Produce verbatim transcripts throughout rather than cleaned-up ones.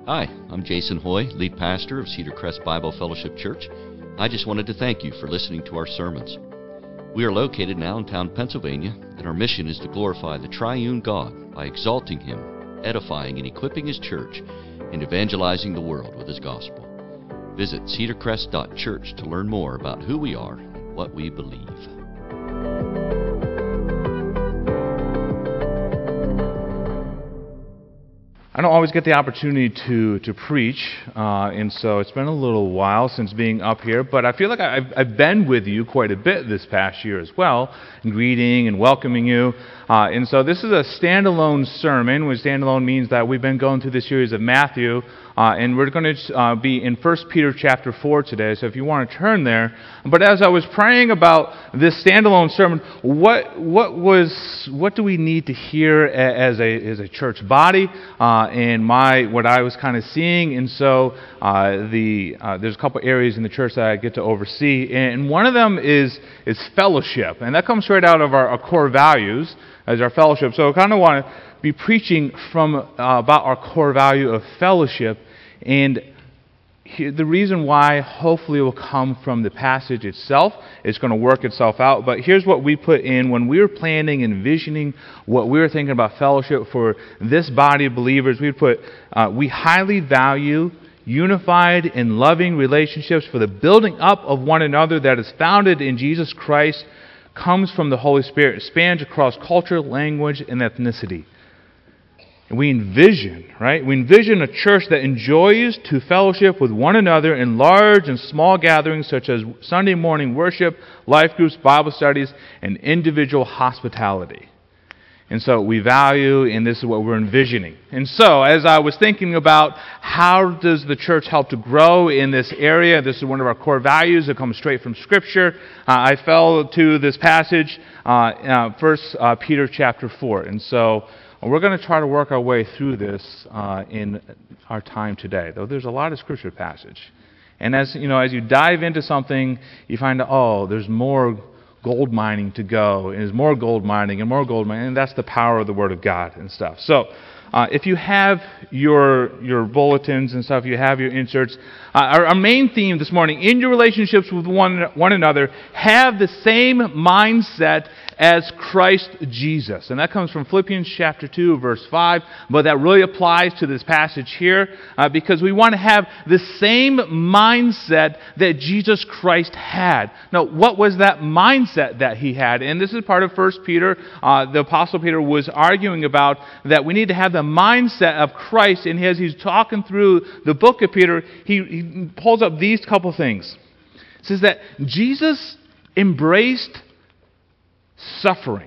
Hi, I'm Jason Hoy, lead pastor of Cedar Crest Bible Fellowship Church. I just wanted to thank you for listening to our sermons. We are located in Allentown, Pennsylvania, and our mission is to glorify the triune God by exalting Him, edifying and equipping His church, and evangelizing the world with His gospel. Visit cedar crest dot church to learn more about who we are and what we believe. I don't always get the opportunity to to preach, uh, and so it's been a little while since being up here, but I feel like I've, I've been with you quite a bit this past year as well, greeting and welcoming you. Uh, and so this is a standalone sermon, which standalone means that we've been going through this series of Matthew, uh, and we're going to uh, be in First Peter chapter four today, so if you want to turn there. But as I was praying about this standalone sermon, what what was what do we need to hear as a as a church body? Uh, and my what I was kind of seeing, and so uh, the uh, there's a couple areas in the church that I get to oversee, and one of them is is fellowship, and that comes straight out of our, our core values as our fellowship. So I kind of want to be preaching from uh, about our core value of fellowship, and here, the reason why hopefully will come from the passage itself. It's going to work itself out. But here's what we put in when we were planning and envisioning what we were thinking about fellowship for this body of believers. We put, uh, we highly value unified and loving relationships for the building up of one another that is founded in Jesus Christ, comes from the Holy Spirit, spans across culture, language, and ethnicity. We envision, right? We envision a church that enjoys to fellowship with one another in large and small gatherings such as Sunday morning worship, life groups, Bible studies, and individual hospitality. And so we value, and this is what we're envisioning. And so as I was thinking about how does the church help to grow in this area, this is one of our core values that comes straight from Scripture, uh, I fell to this passage, uh, uh, First uh, Peter chapter four. And so we're going to try to work our way through this uh, in our time today, though there's a lot of Scripture passage. And as you know, as you dive into something, you find out, oh, there's more gold mining to go, and there's more gold mining and more gold mining, and that's the power of the Word of God and stuff. So uh, if you have your your bulletins and stuff, you have your inserts, uh, our, our main theme this morning, in your relationships with one, one another, have the same mindset as Christ Jesus. And that comes from Philippians chapter two, verse five, but that really applies to this passage here uh, because we want to have the same mindset that Jesus Christ had. Now, what was that mindset that he had? And this is part of First Peter. Uh, the Apostle Peter was arguing about that we need to have the mindset of Christ, and as he's talking through the book of Peter, he, he pulls up these couple things. It says that Jesus embraced suffering.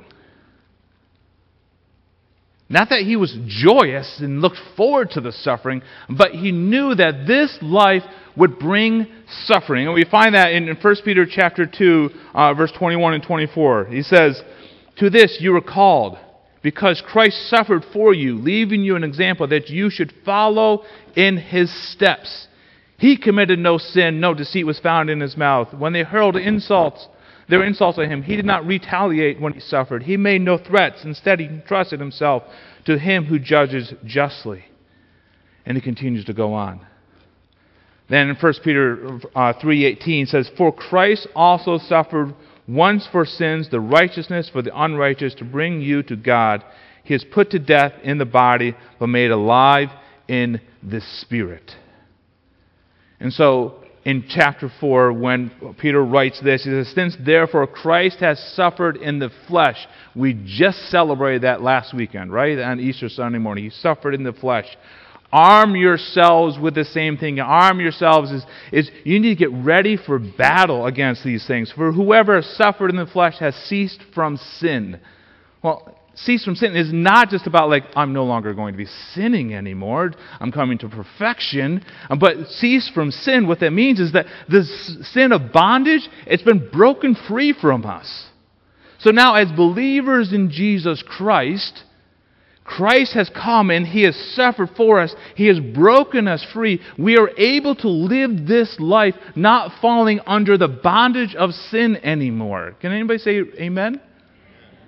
Not that he was joyous and looked forward to the suffering, but he knew that this life would bring suffering. And we find that in First Peter chapter two, uh, verse twenty-one and twenty-four. He says, "To this you were called, because Christ suffered for you, leaving you an example that you should follow in His steps. He committed no sin, no deceit was found in His mouth. When they hurled insults, their insults at Him, He did not retaliate when He suffered. He made no threats. Instead, He entrusted Himself to Him who judges justly." And He continues to go on. Then in First Peter uh, three eighteen says, "For Christ also suffered once for sins, the righteousness for the unrighteous, to bring you to God. He is put to death in the body, but made alive in the Spirit." And so in chapter four, when Peter writes this, he says, "Since therefore Christ has suffered in the flesh," we just celebrated that last weekend, right? On Easter Sunday morning. He suffered in the flesh. "Arm yourselves with the same thing." Arm yourselves is, is you need to get ready for battle against these things. "For whoever has suffered in the flesh has ceased from sin." Well, cease from sin is not just about like, I'm no longer going to be sinning anymore, I'm coming to perfection. But cease from sin, what that means is that the sin of bondage, it's been broken free from us. So now as believers in Jesus Christ, Christ has come and He has suffered for us. He has broken us free. We are able to live this life not falling under the bondage of sin anymore. Can anybody say amen?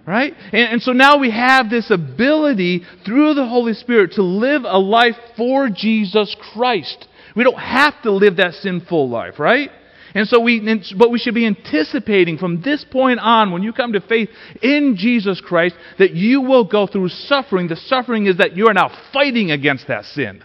Right? And, and so now we have this ability through the Holy Spirit to live a life for Jesus Christ. We don't have to live that sinful life, right? And so we, but we should be anticipating from this point on, when you come to faith in Jesus Christ, that you will go through suffering. The suffering is that you are now fighting against that sin.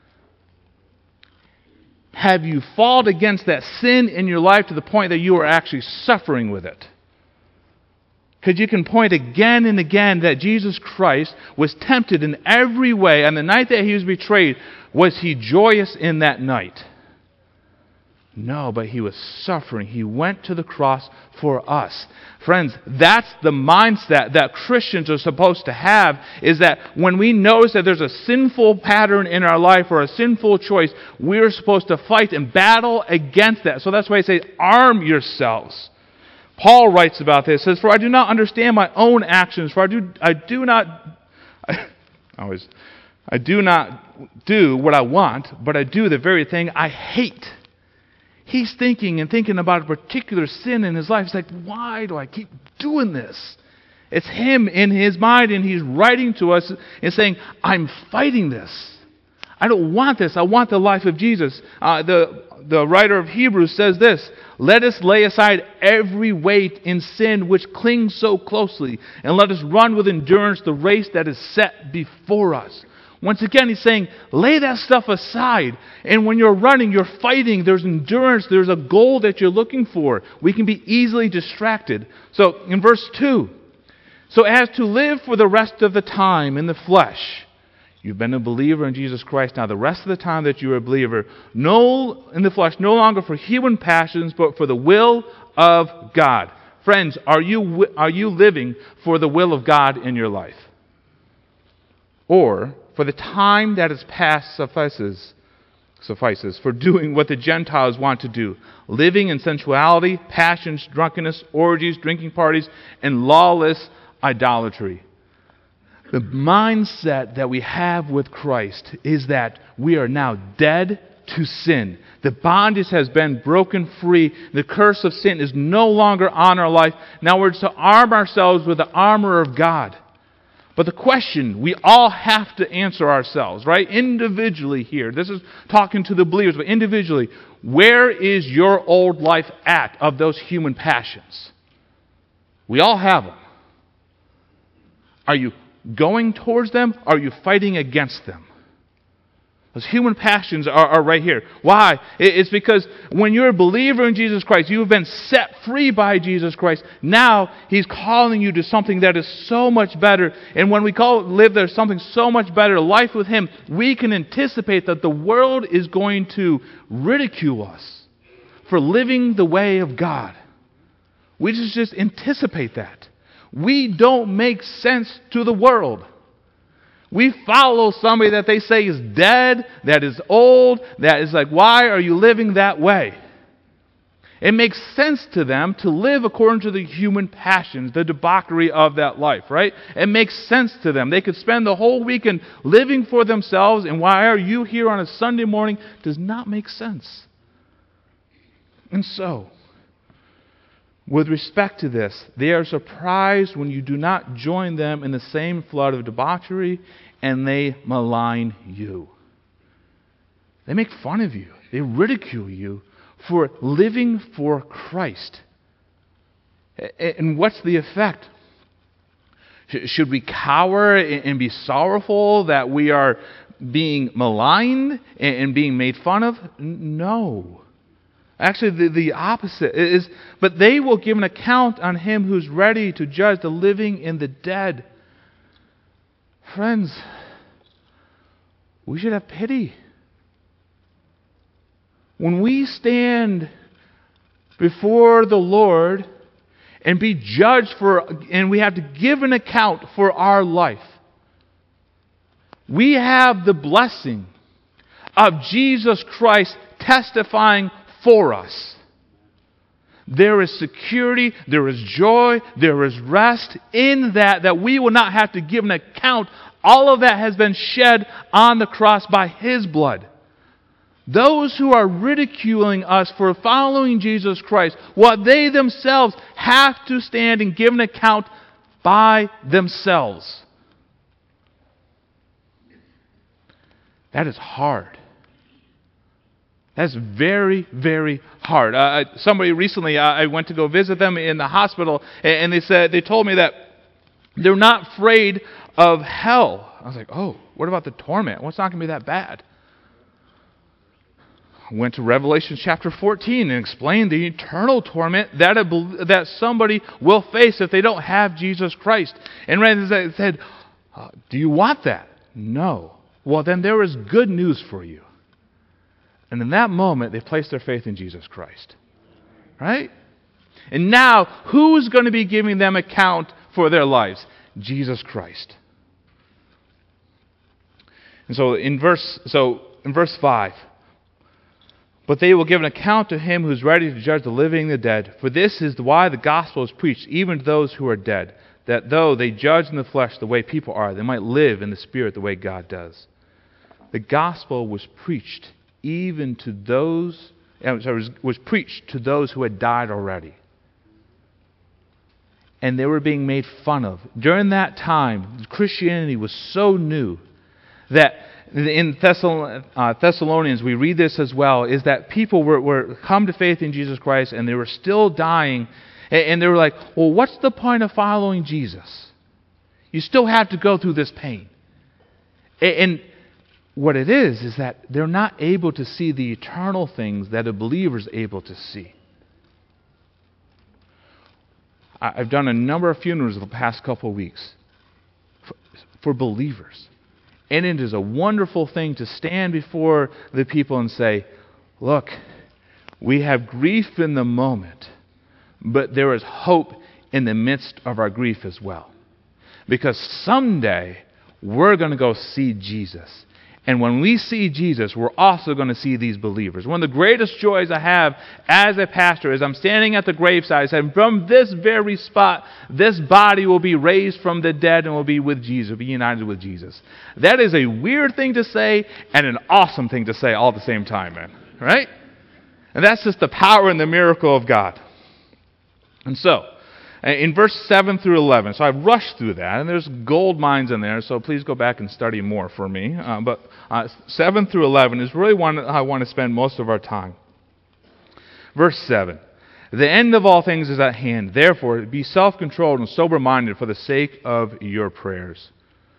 Have you fought against that sin in your life to the point that you are actually suffering with it? Because you can point again and again that Jesus Christ was tempted in every way. On the night that he was betrayed, was he joyous in that night? No, but he was suffering. He went to the cross for us. Friends, that's the mindset that Christians are supposed to have, is that when we notice that there's a sinful pattern in our life or a sinful choice, we're supposed to fight and battle against that. So that's why I say, arm yourselves. Paul writes about this, says, "For I do not understand my own actions, for I do I do not I, always I do not do what I want, but I do the very thing I hate." He's thinking and thinking about a particular sin in his life. He's like, why do I keep doing this? It's him in his mind, and he's writing to us and saying, I'm fighting this. I don't want this. I want the life of Jesus. Uh, the, the writer of Hebrews says this, "Let us lay aside every weight in sin which clings so closely, and let us run with endurance the race that is set before us." Once again, he's saying, lay that stuff aside. And when you're running, you're fighting. There's endurance. There's a goal that you're looking for. We can be easily distracted. So, in verse two, "So as to live for the rest of the time in the flesh," you've been a believer in Jesus Christ. Now, the rest of the time that you're a believer, no in the flesh, no longer for human passions, but for the will of God. Friends, are you are you living for the will of God in your life? Or, for the time that is past suffices, suffices for doing what the Gentiles want to do, living in sensuality, passions, drunkenness, orgies, drinking parties, and lawless idolatry. The mindset that we have with Christ is that we are now dead to sin. The bondage has been broken free. The curse of sin is no longer on our life. Now we're to arm ourselves with the armor of God. But the question we all have to answer ourselves, right? Individually here. This is talking to the believers, but individually. Where is your old life at of those human passions? We all have them. Are you going towards them? Or are you fighting against them? Those human passions are, are right here. Why? It's because when you're a believer in Jesus Christ, you have been set free by Jesus Christ. Now, He's calling you to something that is so much better. And when we call it live, there's something so much better, life with Him, we can anticipate that the world is going to ridicule us for living the way of God. We just, just anticipate that. We don't make sense to the world. We follow somebody that they say is dead, that is old, that is like, why are you living that way? It makes sense to them to live according to the human passions, the debauchery of that life, right? It makes sense to them. They could spend the whole weekend living for themselves, and why are you here on a Sunday morning? Does not make sense. And so, with respect to this, they are surprised when you do not join them in the same flood of debauchery, and they malign you. They make fun of you. They ridicule you for living for Christ. And what's the effect? Should we cower and be sorrowful that we are being maligned and being made fun of? No. Actually, the, the opposite is, but they will give an account on Him who's ready to judge the living and the dead. Friends, we should have pity. When we stand before the Lord and be judged for, and we have to give an account for our life, we have the blessing of Jesus Christ testifying for us. There is security, there is joy, there is rest in that, that we will not have to give an account. All of that has been shed on the cross by His blood. Those who are ridiculing us for following Jesus Christ, what they themselves have to stand and give an account by themselves. That is hard. That's very, very hard. Uh, somebody recently, uh, I went to go visit them in the hospital, and they said they told me that they're not afraid of hell. I was like, oh, what about the torment? Well, it's not going to be that bad. I went to Revelation chapter fourteen and explained the eternal torment that a, that somebody will face if they don't have Jesus Christ. And they said, uh, do you want that? No. Well, then there is good news for you. And in that moment, they placed their faith in Jesus Christ. Right? And now, who's going to be giving them account for their lives? Jesus Christ. And so in verse so in verse five, but they will give an account to him who is ready to judge the living and the dead. For this is why the gospel is preached, even to those who are dead, that though they judge in the flesh the way people are, they might live in the spirit the way God does. The gospel was preached even to those, sorry, was, was preached to those who had died already. And they were being made fun of. During that time, Christianity was so new that in Thessalonians, we read this as well, is that people were, were come to faith in Jesus Christ and they were still dying. And they were like, well, what's the point of following Jesus? You still have to go through this pain. And what it is, is that they're not able to see the eternal things that a believer is able to see. I've done a number of funerals the past couple of weeks for, for believers. And it is a wonderful thing to stand before the people and say, look, we have grief in the moment, but there is hope in the midst of our grief as well. Because someday we're going to go see Jesus. And when we see Jesus, we're also going to see these believers. One of the greatest joys I have as a pastor is I'm standing at the graveside saying, from this very spot, this body will be raised from the dead and will be with Jesus, will be united with Jesus. That is a weird thing to say and an awesome thing to say all at the same time, man. Right? And that's just the power and the miracle of God. And so, in verse seven through eleven, so I've rushed through that, and there's gold mines in there, so please go back and study more for me. Uh, but uh, seven through eleven is really one I want to spend most of our time. Verse seven, the end of all things is at hand. Therefore, be self-controlled and sober-minded for the sake of your prayers.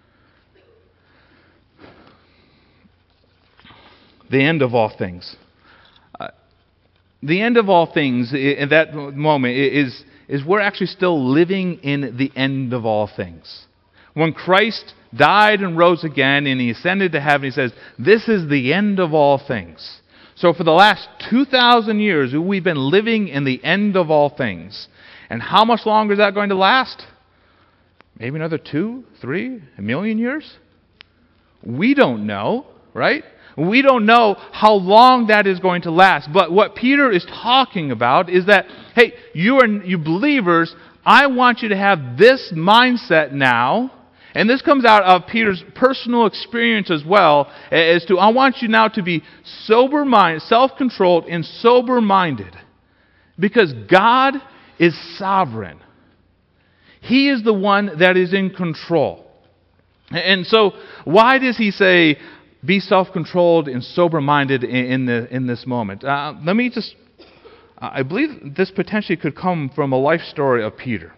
The end of all things. Uh, the end of all things, in that moment, is... is we're actually still living in the end of all things. When Christ died and rose again and He ascended to heaven, He says, this is the end of all things. So for the last two thousand years, we've been living in the end of all things. And how much longer is that going to last? Maybe another two, three, a million years? We don't know, right? We don't know how long that is going to last. But what Peter is talking about is that, hey, you are you believers, I want you to have this mindset now. And this comes out of Peter's personal experience as well, as to I want you now to be sober-minded, self-controlled, and sober-minded. Because God is sovereign. He is the one that is in control. And so, why does he say, be self-controlled and sober-minded in the in this moment? Uh, let me just... I believe this potentially could come from a life story of Peter.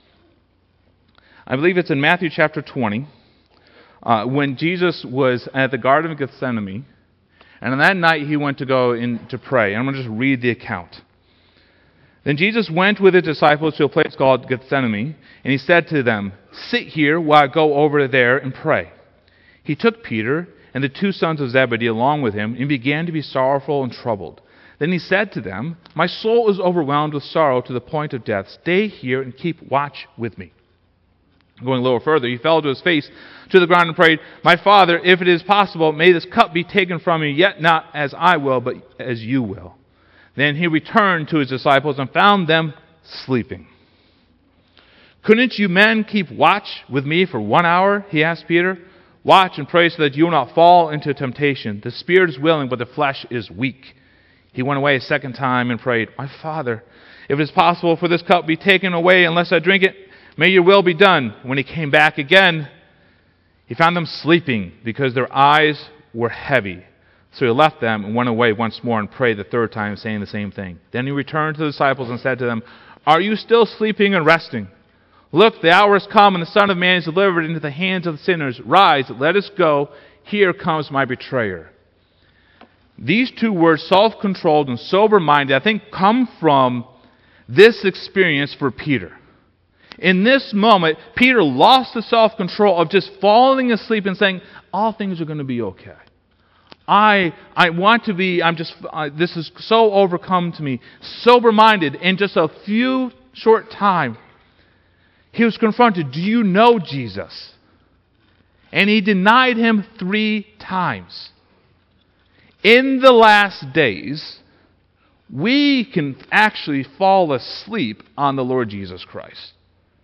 I believe it's in Matthew chapter twenty, uh, when Jesus was at the Garden of Gethsemane, and on that night he went to go in to pray. And I'm going to just read the account. Then Jesus went with his disciples to a place called Gethsemane, and he said to them, sit here while I go over there and pray. He took Peter and the two sons of Zebedee along with him, and began to be sorrowful and troubled. Then he said to them, my soul is overwhelmed with sorrow to the point of death. Stay here and keep watch with me. Going a little further, he fell to his face to the ground and prayed, my Father, if it is possible, may this cup be taken from me, yet not as I will, but as you will. Then he returned to his disciples and found them sleeping. Couldn't you men keep watch with me for one hour? He asked Peter. Watch and pray so that you will not fall into temptation. The spirit is willing, but the flesh is weak. He went away a second time and prayed, my Father, if it is possible for this cup be taken away unless I drink it, may your will be done. When he came back again, he found them sleeping because their eyes were heavy. So he left them and went away once more and prayed the third time, saying the same thing. Then he returned to the disciples and said to them, are you still sleeping and resting? Look, the hour has come, and the Son of Man is delivered into the hands of the sinners. Rise, let us go. Here comes my betrayer. These two words, self-controlled and sober-minded, I think come from this experience for Peter. In this moment, Peter lost the self-control of just falling asleep and saying, all things are going to be okay. I I want to be, I'm just, uh, this is so overcome to me. Sober-minded, in just a few short time, he was confronted, do you know Jesus? And he denied him three times. In the last days, we can actually fall asleep on the Lord Jesus Christ.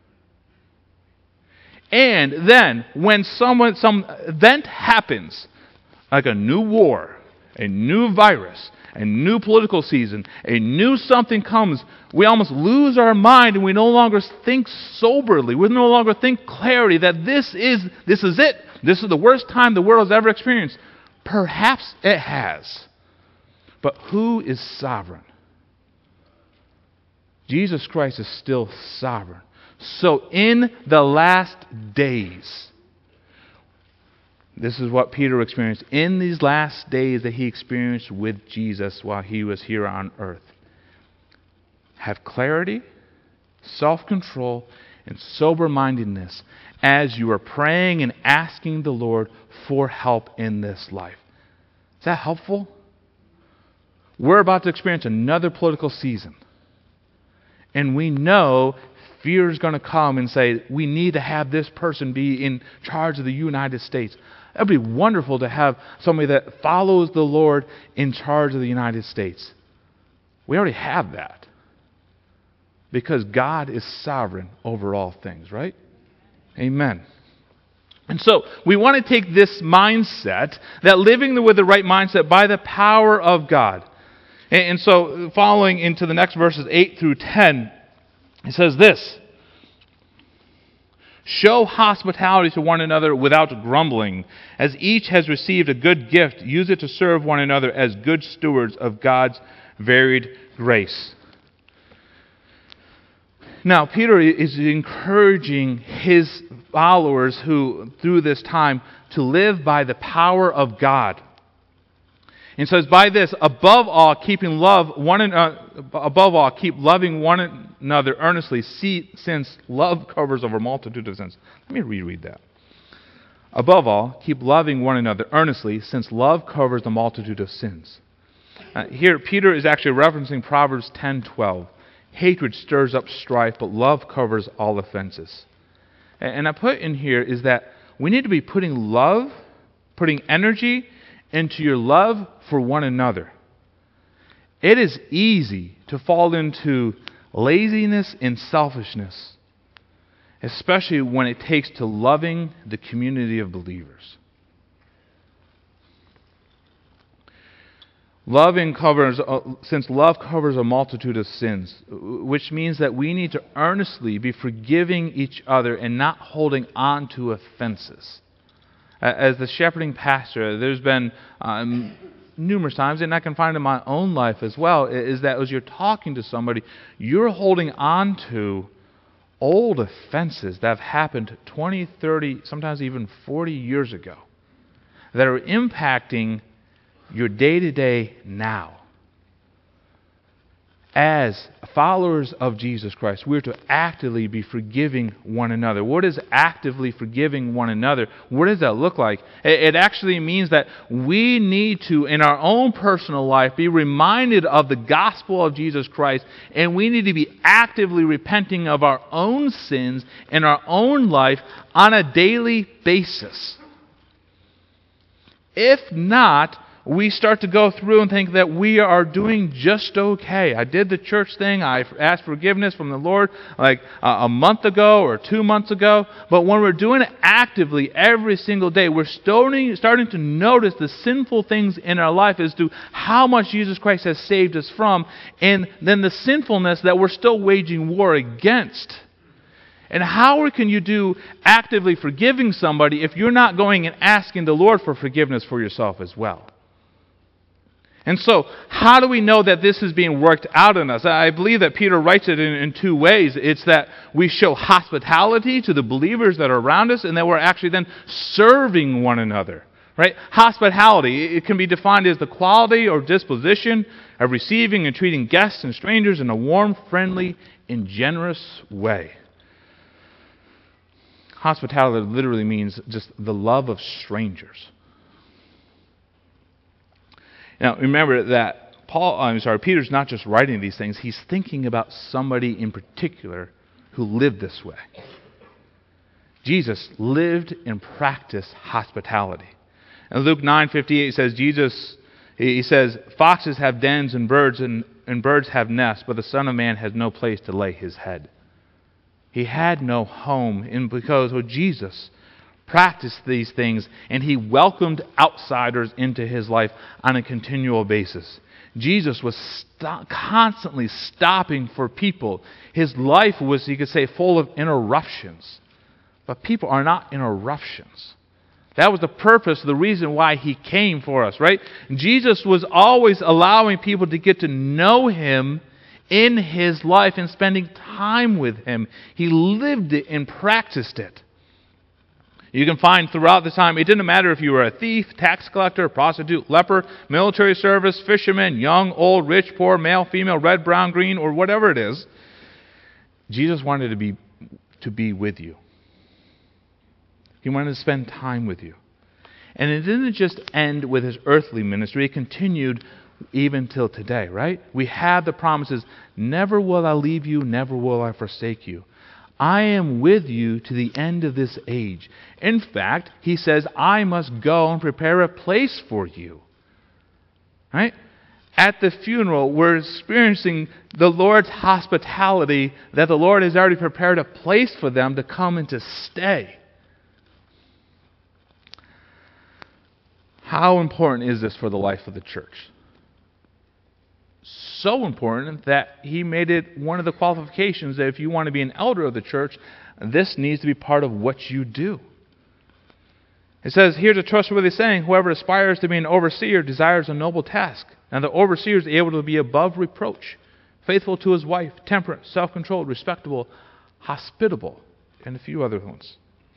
And then, when someone, some event happens, like a new war, a new virus, a new political season, a new something comes, we almost lose our mind and we no longer think soberly. We no longer think clarity that this is, this is it. This is the worst time the world has ever experienced. Perhaps it has. But who is sovereign? Jesus Christ is still sovereign. So in the last days, this is what Peter experienced in these last days that he experienced with Jesus while he was here on earth. Have clarity, self-control, and sober-mindedness as you are praying and asking the Lord for help in this life. Is that helpful? We're about to experience another political season. And we know fear is going to come and say, we need to have this person be in charge of the United States. It would be wonderful to have somebody that follows the Lord in charge of the United States. We already have that. Because God is sovereign over all things, right? Amen. And so, we want to take this mindset, that living with the right mindset by the power of God. And, and so, following into the next verses eight through ten, it says this. Show hospitality to one another without grumbling. As each has received a good gift, use it to serve one another as good stewards of God's varied grace. Now, Peter is encouraging his followers who, through this time, to live by the power of God. And says, by this, above all, keeping love one an, uh, above all, keep loving one another earnestly, see, since love covers over a multitude of sins. Let me reread that. Above all, keep loving one another earnestly, since love covers a multitude of sins. Uh, here, Peter is actually referencing Proverbs ten twelve. Hatred stirs up strife, but love covers all offenses. And, and I put in here is that we need to be putting love, putting energy into your love for one another. It is easy to fall into laziness and selfishness, especially when it takes to loving the community of believers. Loving covers, uh, since love covers a multitude of sins, which means that we need to earnestly be forgiving each other and not holding on to offenses. As the shepherding pastor, there's been um, numerous times, and I can find in my own life as well, is that as you're talking to somebody, you're holding on to old offenses that have happened twenty, thirty, sometimes even forty years ago that are impacting your day-to-day now. As followers of Jesus Christ, we're to actively be forgiving one another. What is actively forgiving one another? What does that look like? It actually means that we need to, in our own personal life, be reminded of the gospel of Jesus Christ, and we need to be actively repenting of our own sins in our own life on a daily basis. If not, we start to go through and think that we are doing just okay. I did the church thing. I asked forgiveness from the Lord like uh, a month ago or two months ago. But when we're doing it actively every single day, we're starting, starting to notice the sinful things in our life as to how much Jesus Christ has saved us from, and then the sinfulness that we're still waging war against. And how can you do actively forgiving somebody if you're not going and asking the Lord for forgiveness for yourself as well? And so, how do we know that this is being worked out in us? I believe that Peter writes it in, in two ways. It's that we show hospitality to the believers that are around us, and that we're actually then serving one another. Right? Hospitality, it can be defined as the quality or disposition of receiving and treating guests and strangers in a warm, friendly, and generous way. Hospitality literally means just the love of strangers. Now, remember that Paul, I'm sorry, Peter's not just writing these things, he's thinking about somebody in particular who lived this way. Jesus lived and practiced hospitality. And Luke nine fifty-eight says, Jesus, he says, foxes have dens and birds and, and birds have nests, but the Son of Man has no place to lay his head. He had no home, and because well, Jesus practiced these things, and he welcomed outsiders into his life on a continual basis. Jesus was st- constantly stopping for people. His life was, you could say, full of interruptions. But people are not interruptions. That was the purpose, the reason why he came for us, right? Jesus was always allowing people to get to know him in his life and spending time with him. He lived it and practiced it. You can find throughout the time, it didn't matter if you were a thief, tax collector, prostitute, leper, military service, fisherman, young, old, rich, poor, male, female, red, brown, green, or whatever it is. Jesus wanted to be, to be with you. He wanted to spend time with you. And it didn't just end with his earthly ministry. It continued even till today, right? We have the promises, never will I leave you, never will I forsake you. I am with you to the end of this age. In fact, he says, I must go and prepare a place for you. Right? At the funeral, we're experiencing the Lord's hospitality, that the Lord has already prepared a place for them to come and to stay. How important is this for the life of the church? So important that he made it one of the qualifications that if you want to be an elder of the church, this needs to be part of what you do. It says, here's a trustworthy saying, whoever aspires to be an overseer desires a noble task. And the overseer is able to be above reproach, faithful to his wife, temperate, self-controlled, respectable, hospitable, and a few other ones.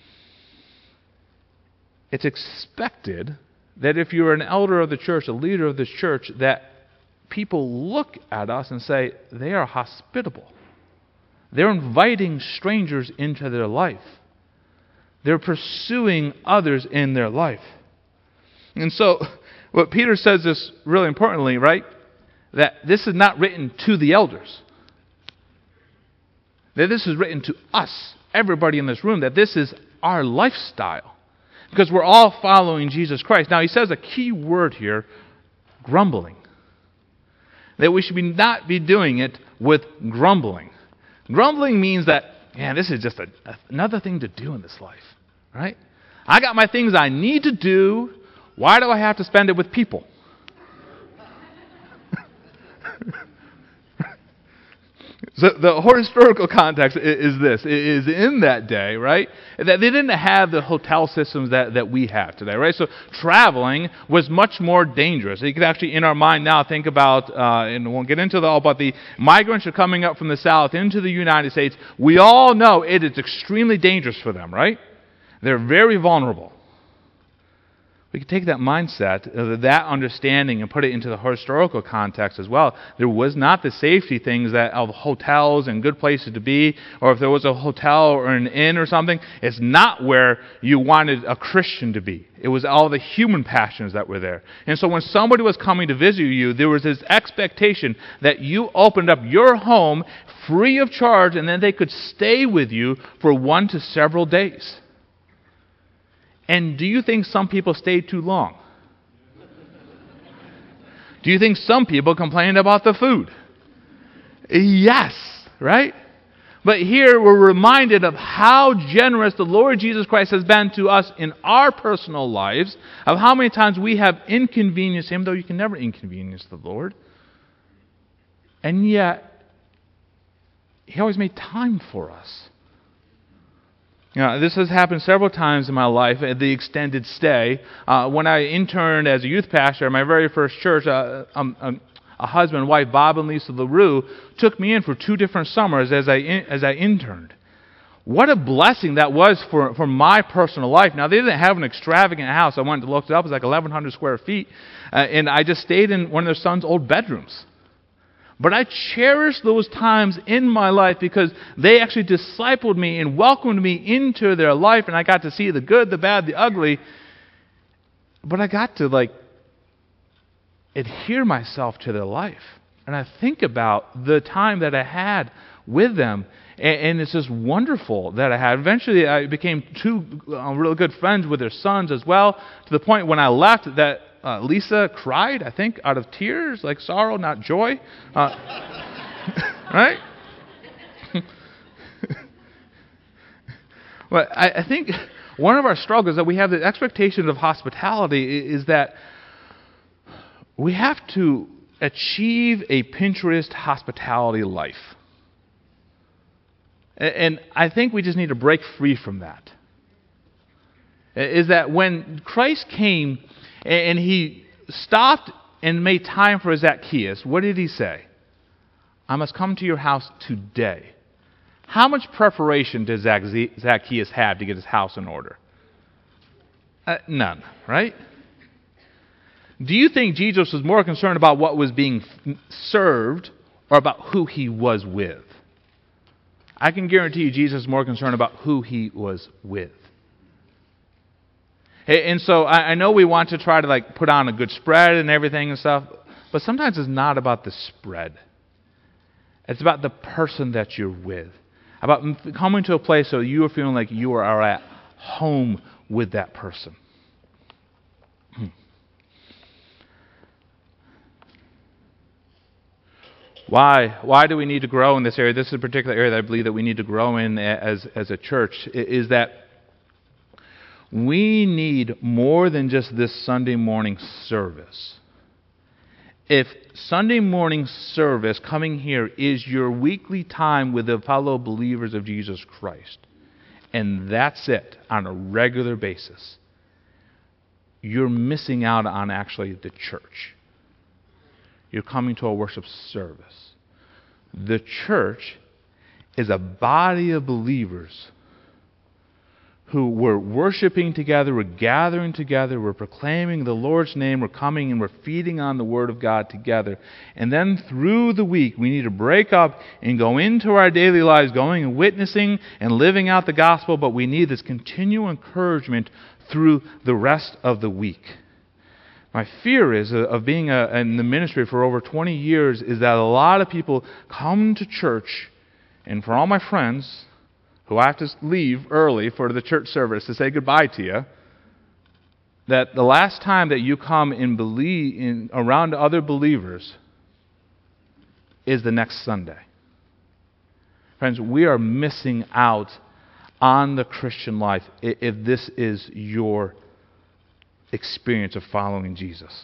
It's expected that if you're an elder of the church, a leader of this church, that people look at us and say, they are hospitable. They're inviting strangers into their life. They're pursuing others in their life. And so, what Peter says is really importantly, right? That this is not written to the elders. That this is written to us, everybody in this room, that this is our lifestyle. Because we're all following Jesus Christ. Now, he says a key word here, grumbling. That we should be not be doing it with grumbling. Grumbling means that, yeah, this is just a, another thing to do in this life, right? I got my things I need to do. Why do I have to spend it with people? So the historical context is this, is in that day, right, that they didn't have the hotel systems that, that we have today, right? So traveling was much more dangerous. You could actually, in our mind now, think about, uh, and we won't get into it all, but the migrants are coming up from the south into the United States. We all know it is extremely dangerous for them, right? They're very vulnerable. We can take that mindset, uh, that understanding, and put it into the historical context as well. There was not the safety things that of hotels and good places to be, or if there was a hotel or an inn or something, it's not where you wanted a Christian to be. It was all the human passions that were there. And so when somebody was coming to visit you, there was this expectation that you opened up your home free of charge, and then they could stay with you for one to several days. And do you think some people stayed too long? Do you think some people complained about the food? Yes, right? But here we're reminded of how generous the Lord Jesus Christ has been to us in our personal lives, of how many times we have inconvenienced Him, though you can never inconvenience the Lord. And yet, He always made time for us. You know, this has happened several times in my life at the extended stay. Uh, when I interned as a youth pastor at my very first church, uh, um, um, a husband and wife, Bob and Lisa LaRue, took me in for two different summers as I in, as I interned. What a blessing that was for, for my personal life. Now, they didn't have an extravagant house. I went to look it up. It was like eleven hundred square feet. Uh, and I just stayed in one of their son's old bedrooms. But I cherish those times in my life because they actually discipled me and welcomed me into their life, and I got to see the good, the bad, the ugly. But I got to, like, adhere myself to their life. And I think about the time that I had with them, and, and it's just wonderful that I had. Eventually, I became two uh, really good friends with their sons as well, to the point when I left that Uh, Lisa cried, I think, out of tears, like sorrow, not joy. Uh, right? Well, I, I think one of our struggles that we have, the expectation of hospitality, is, is that we have to achieve a Pinterest hospitality life. And, and I think we just need to break free from that. Is that when Christ came and he stopped and made time for Zacchaeus, what did he say? I must come to your house today. How much preparation did Zacchaeus have to get his house in order? Uh, none, right? Do you think Jesus was more concerned about what was being served or about who he was with? I can guarantee you Jesus is more concerned about who he was with. And so I know we want to try to like put on a good spread and everything and stuff, but sometimes it's not about the spread. It's about the person that you're with. About coming to a place so you are feeling like you are at home with that person. Why? Why do we need to grow in this area? This is a particular area that I believe that we need to grow in as, as a church, is that we need more than just this Sunday morning service. If Sunday morning service coming here is your weekly time with the fellow believers of Jesus Christ, and that's it on a regular basis, you're missing out on actually the church. You're coming to a worship service. The church is a body of believers who were worshiping together, we're gathering together, we're proclaiming the Lord's name, we're coming and we're feeding on the Word of God together. And then through the week, we need to break up and go into our daily lives, going and witnessing and living out the gospel, but we need this continual encouragement through the rest of the week. My fear is, uh, of being a, in the ministry for over twenty years, is that a lot of people come to church, and for all my friends who I have to leave early for the church service to say goodbye to you, that the last time that you come and believe in around other believers is the next Sunday. Friends, we are missing out on the Christian life if this is your experience of following Jesus.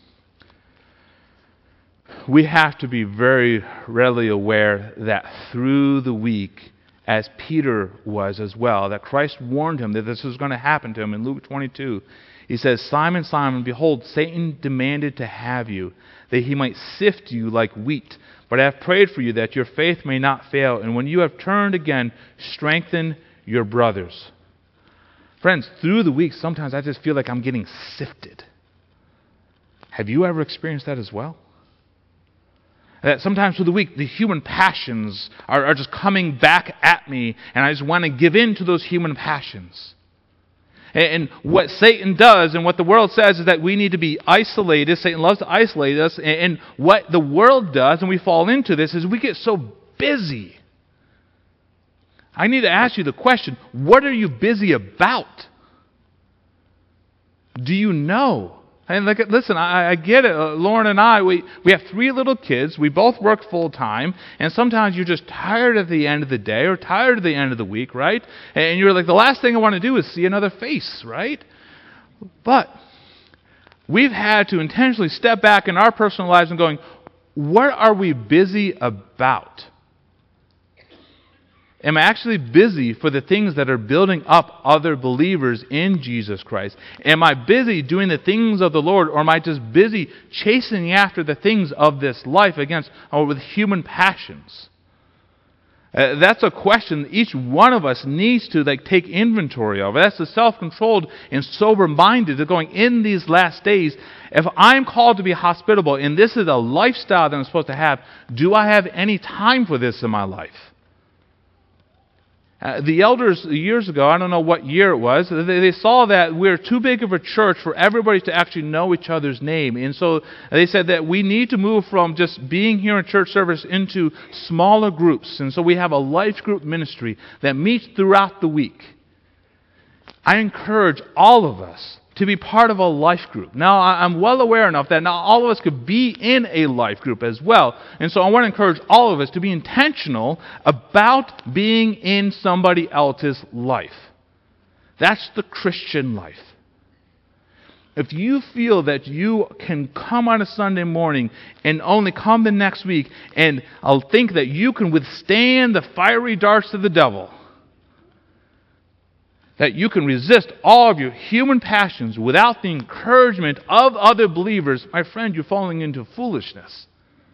We have to be very readily aware that through the week, as Peter was as well, that Christ warned him that this was going to happen to him. In Luke twenty-two, he says, Simon, Simon, behold, Satan demanded to have you, that he might sift you like wheat. But I have prayed for you that your faith may not fail, and when you have turned again, strengthen your brothers. Friends, through the week, sometimes I just feel like I'm getting sifted. Have you ever experienced that as well? That sometimes through the week, the human passions are, are just coming back at me, and I just want to give in to those human passions. And, and what Satan does and what the world says is that we need to be isolated. Satan loves to isolate us. And, and what the world does, and we fall into this, is we get so busy. I need to ask you the question, what are you busy about? Do you know? And look, listen, I, I get it. Uh, Lauren and I, we, we have three little kids. We both work full time. And sometimes you're just tired at the end of the day or tired at the end of the week, right? And you're like, the last thing I want to do is see another face, right? But we've had to intentionally step back in our personal lives and going, what are we busy about? Am I actually busy for the things that are building up other believers in Jesus Christ? Am I busy doing the things of the Lord, or am I just busy chasing after the things of this life against or with human passions? Uh, that's a question each one of us needs to like take inventory of. That's the self-controlled and sober-minded of going in these last days. If I'm called to be hospitable and this is a lifestyle that I'm supposed to have, do I have any time for this in my life? Uh, the elders years ago, I don't know what year it was, they, they saw that we're too big of a church for everybody to actually know each other's name. And so they said that we need to move from just being here in church service into smaller groups. And so we have a life group ministry that meets throughout the week. I encourage all of us to be part of a life group. Now, I'm well aware enough that not all of us could be in a life group as well. And so I want to encourage all of us to be intentional about being in somebody else's life. That's the Christian life. If you feel that you can come on a Sunday morning and only come the next week and I'll think that you can withstand the fiery darts of the devil, that you can resist all of your human passions without the encouragement of other believers, my friend, you're falling into foolishness.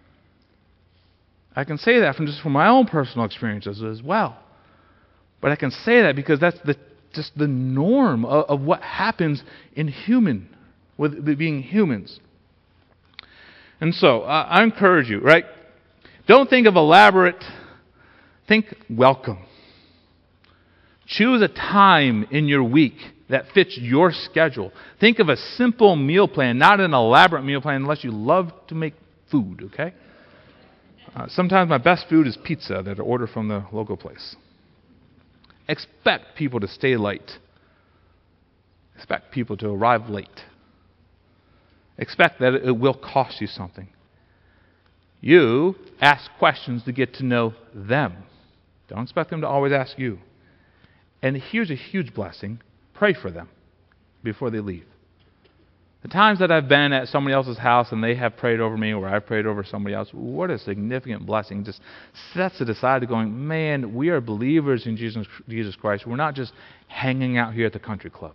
I can say that from just from my own personal experiences as well. But I can say that because that's the just the norm of, of what happens in human, with being humans. And so, uh, I encourage you, right? Don't think of elaborate, think welcome. Choose a time in your week that fits your schedule. Think of a simple meal plan, not an elaborate meal plan unless you love to make food, okay? Uh, sometimes my best food is pizza that I order from the local place. Expect people to stay late. Expect people to arrive late. Expect that it will cost you something. You ask questions to get to know them. Don't expect them to always ask you. And here's a huge blessing. Pray for them before they leave. The times that I've been at somebody else's house and they have prayed over me or I've prayed over somebody else, what a significant blessing. Just sets it aside to going, man, we are believers in Jesus, Jesus Christ. We're not just hanging out here at the country club.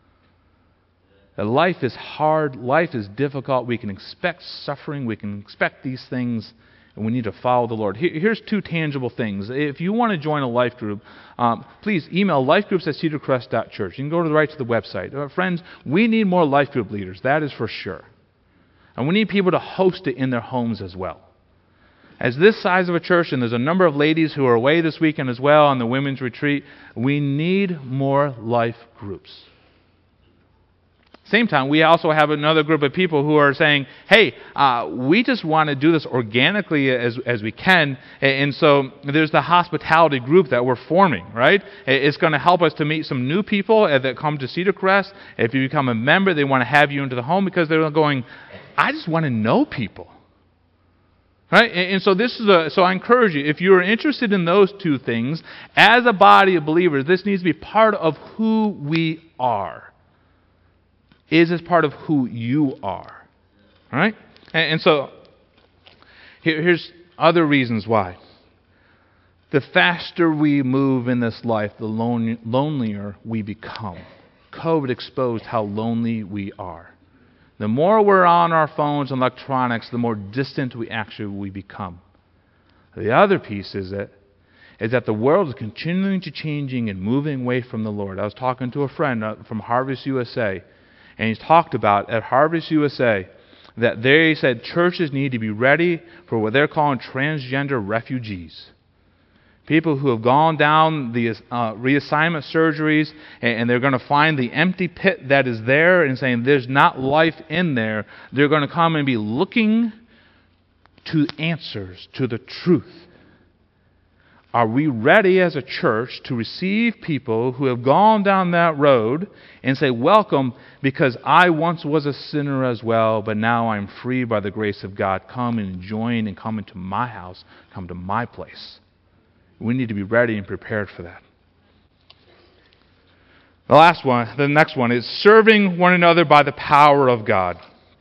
Life is hard. Life is difficult. We can expect suffering. We can expect these things. And we need to follow the Lord. Here's two tangible things. If you want to join a life group, um, please email lifegroups at cedar crest dot church. You can go to the right to the website. Uh, friends, we need more life group leaders. That is for sure. And we need people to host it in their homes as well. As this size of a church, and there's a number of ladies who are away this weekend as well on the women's retreat, we need more life groups. Same time, we also have another group of people who are saying, hey, uh, we just want to do this organically as as we can. And so there's the hospitality group that we're forming, right? It's going to help us to meet some new people that come to Cedar Crest. If you become a member, they want to have you into the home because they're going, I just want to know people. Right? And so this is a, so I encourage you, if you're interested in those two things, as a body of believers, this needs to be part of who we are. Is as part of who you are. All right? And, and so, here, here's other reasons why. The faster we move in this life, the lon- lonelier we become. COVID exposed how lonely we are. The more we're on our phones and electronics, the more distant we actually we become. The other piece is that is that the world is continuing to changing and moving away from the Lord. I was talking to a friend uh, from Harvest U S A. And he's talked about at Harvest U S A that they said churches need to be ready for what they're calling transgender refugees. People who have gone down the uh, reassignment surgeries and, and they're going to find the empty pit that is there and saying there's not life in there. They're going to come and be looking to answers, to the truth. Are we ready as a church to receive people who have gone down that road and say, welcome, because I once was a sinner as well, but now I'm free by the grace of God. Come and join and come into my house, come to my place. We need to be ready and prepared for that. The last one, the next one, is serving one another by the power of God.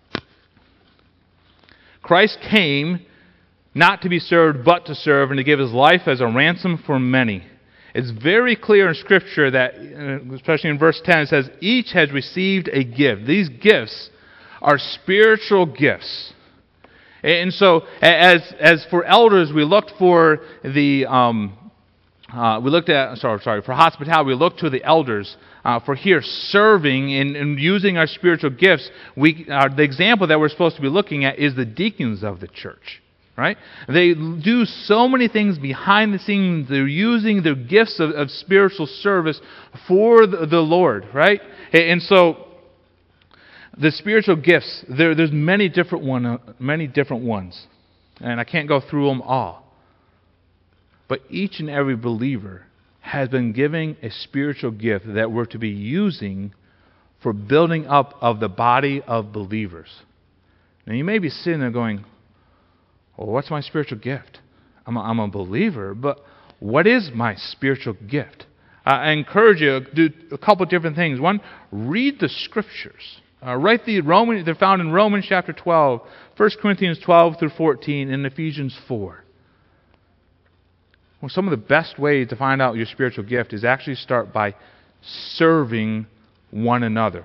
Christ came not to be served, but to serve, and to give his life as a ransom for many. It's very clear in Scripture that, especially in verse ten, it says, each has received a gift. These gifts are spiritual gifts. And so, as as for elders, we looked for the um, uh, we looked at sorry sorry for hospitality. We looked to the elders uh, for here serving and, and using our spiritual gifts. We uh, the example that we're supposed to be looking at is the deacons of the church. Right? They do so many things behind the scenes. They're using their gifts of, of spiritual service for the, the Lord, right? And so, the spiritual gifts, there, there's many different one, uh, many different ones, and I can't go through them all. But each and every believer has been given a spiritual gift that we're to be using for building up of the body of believers. Now, you may be sitting there going, well, what's my spiritual gift? I'm a, I'm a believer, but what is my spiritual gift? Uh, I encourage you to do a couple different things. One, read the Scriptures. Uh, write the Roman. They're found in Romans chapter twelve, First Corinthians twelve through fourteen, and Ephesians four. Well, some of the best ways to find out your spiritual gift is actually start by serving one another.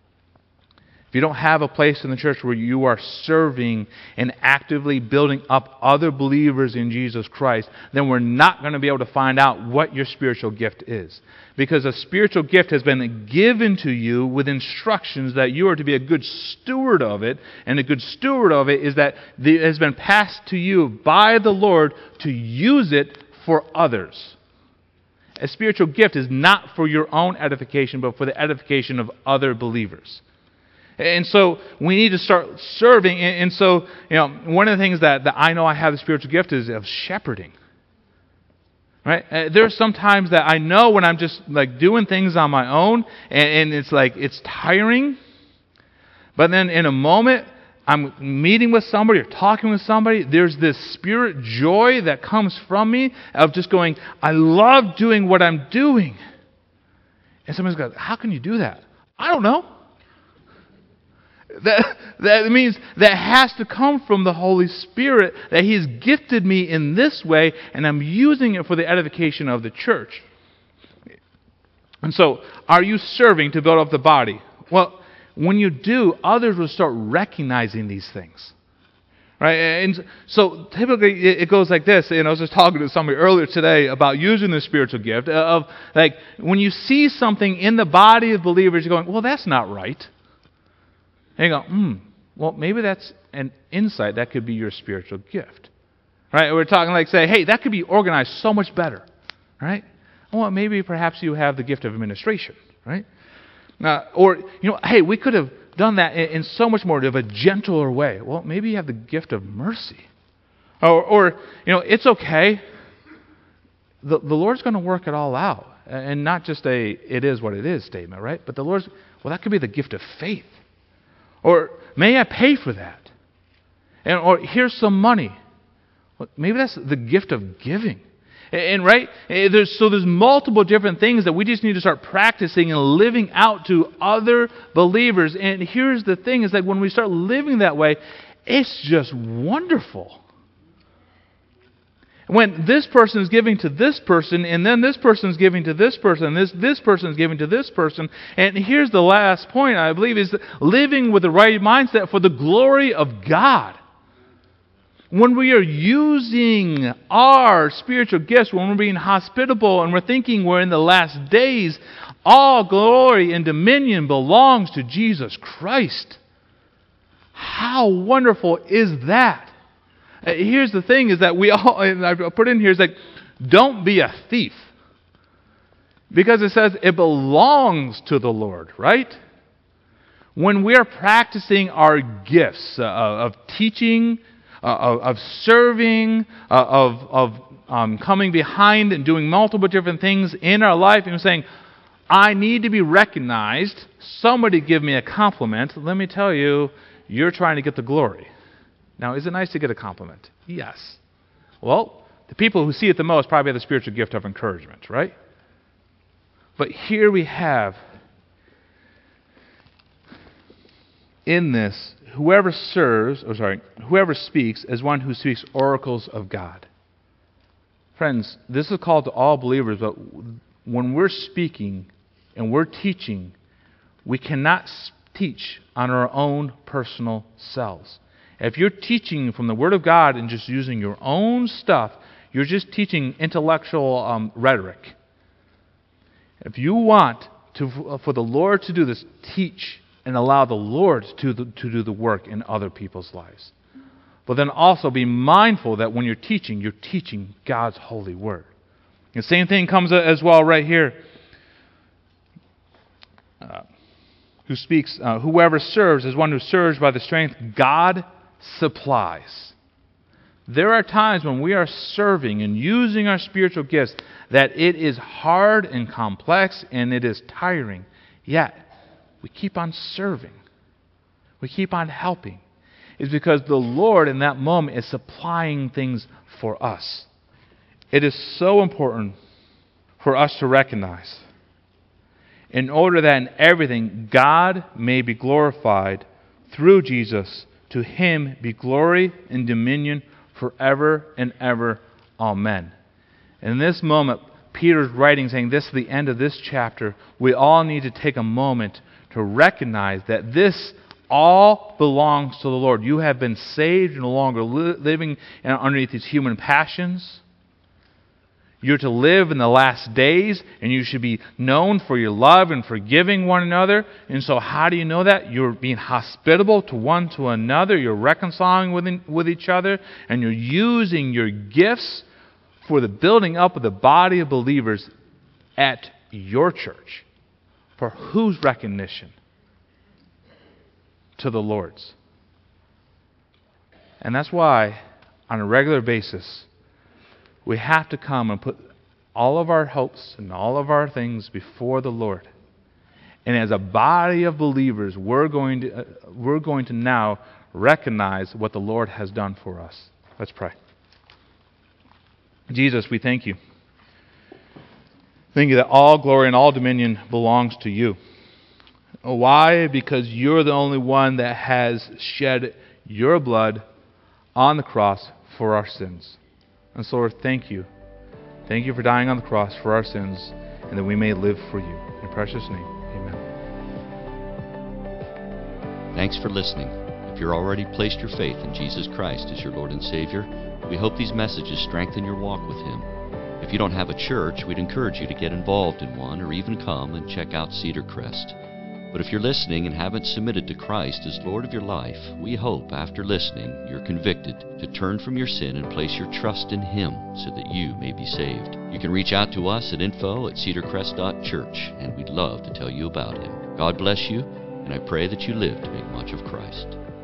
If you don't have a place in the church where you are serving and actively building up other believers in Jesus Christ, then we're not going to be able to find out what your spiritual gift is. Because a spiritual gift has been given to you with instructions that you are to be a good steward of it. And a good steward of it is that it has been passed to you by the Lord to use it for others. A spiritual gift is not for your own edification, but for the edification of other believers. And so we need to start serving. And so, you know, one of the things that, that I know I have the spiritual gift is of shepherding. Right? Uh, there are some times that I know when I'm just like doing things on my own, and, and it's like it's tiring. But then in a moment, I'm meeting with somebody or talking with somebody, there's this spirit joy that comes from me of just going, I love doing what I'm doing. And somebody's going, how can you do that? I don't know. That, that means that has to come from the Holy Spirit, that He's gifted me in this way, and I'm using it for the edification of the church. And so, are you serving to build up the body? Well, when you do, others will start recognizing these things. Right? And so, typically, it goes like this. And I was just talking to somebody earlier today about using the spiritual gift of, like, when you see something in the body of believers, you're going, well, that's not right. And you go, hmm, well, maybe that's an insight. That could be your spiritual gift. Right? We're talking like, say, hey, that could be organized so much better. Right? Well, maybe perhaps you have the gift of administration. Right? Uh, or, you know, hey, we could have done that in, in so much more of a gentler way. Well, maybe you have the gift of mercy. Or, or you know, it's okay. The, the Lord's going to work it all out. And not just a, it is what it is statement, right? But the Lord's, well, that could be the gift of faith. Or, may I pay for that? And, or, here's some money. Well, maybe that's the gift of giving. And, and right? There's, so there's multiple different things that we just need to start practicing and living out to other believers. And here's the thing, is that when we start living that way, it's just wonderful. When this person is giving to this person, and then this person is giving to this person, and this, this person is giving to this person. And here's the last point, I believe, is living with the right mindset for the glory of God. When we are using our spiritual gifts, when we're being hospitable and we're thinking we're in the last days, all glory and dominion belongs to Jesus Christ. How wonderful is that? Here's the thing, is that we all, and I put in here, is like, don't be a thief. Because it says it belongs to the Lord, right? When we are practicing our gifts uh, of teaching, uh, of, of serving, uh, of, of um, coming behind and doing multiple different things in our life, and saying, I need to be recognized, somebody give me a compliment, let me tell you, you're trying to get the glory. Now, is it nice to get a compliment? Yes. Well, the people who see it the most probably have the spiritual gift of encouragement, right? But here we have, in this, whoever serves, or sorry, whoever speaks as one who speaks oracles of God. Friends, this is called to all believers, but when we're speaking and we're teaching, we cannot teach on our own personal selves. If you're teaching from the Word of God and just using your own stuff, you're just teaching intellectual um, rhetoric. If you want to, for the Lord to do this, teach and allow the Lord to, to do the work in other people's lives. But then also be mindful that when you're teaching, you're teaching God's holy Word. The same thing comes as well right here. Uh, who speaks, uh, whoever serves is one who serves by the strength God supplies. There are times when we are serving and using our spiritual gifts that it is hard and complex and it is tiring. Yet, we keep on serving. We keep on helping. It's because the Lord in that moment is supplying things for us. It is so important for us to recognize, in order that in everything God may be glorified through Jesus, to Him be glory and dominion forever and ever. Amen. In this moment, Peter's writing, saying this is the end of this chapter. We all need to take a moment to recognize that this all belongs to the Lord. You have been saved. You're no longer li- living underneath these human passions. You're to live in the last days, and you should be known for your love and forgiving one another. And so how do you know that? You're being hospitable to one to another. You're reconciling with, with each other, and you're using your gifts for the building up of the body of believers at your church. For whose recognition? To the Lord's. And that's why, on a regular basis, we have to come and put all of our hopes and all of our things before the Lord. And as a body of believers, we're going to, uh, we're going to now recognize what the Lord has done for us. Let's pray. Jesus, we thank you. Thank you that all glory and all dominion belongs to you. Why? Because you're the only one that has shed your blood on the cross for our sins. And so, Lord, thank you. Thank you for dying on the cross for our sins, and that we may live for you. In your precious name, amen. Thanks for listening. If you're already placed your faith in Jesus Christ as your Lord and Savior, we hope these messages strengthen your walk with Him. If you don't have a church, we'd encourage you to get involved in one or even come and check out Cedar Crest. But if you're listening and haven't submitted to Christ as Lord of your life, we hope after listening you're convicted to turn from your sin and place your trust in Him so that you may be saved. You can reach out to us at info at cedarcrest dot church, and we'd love to tell you about Him. God bless you, and I pray that you live to make much of Christ.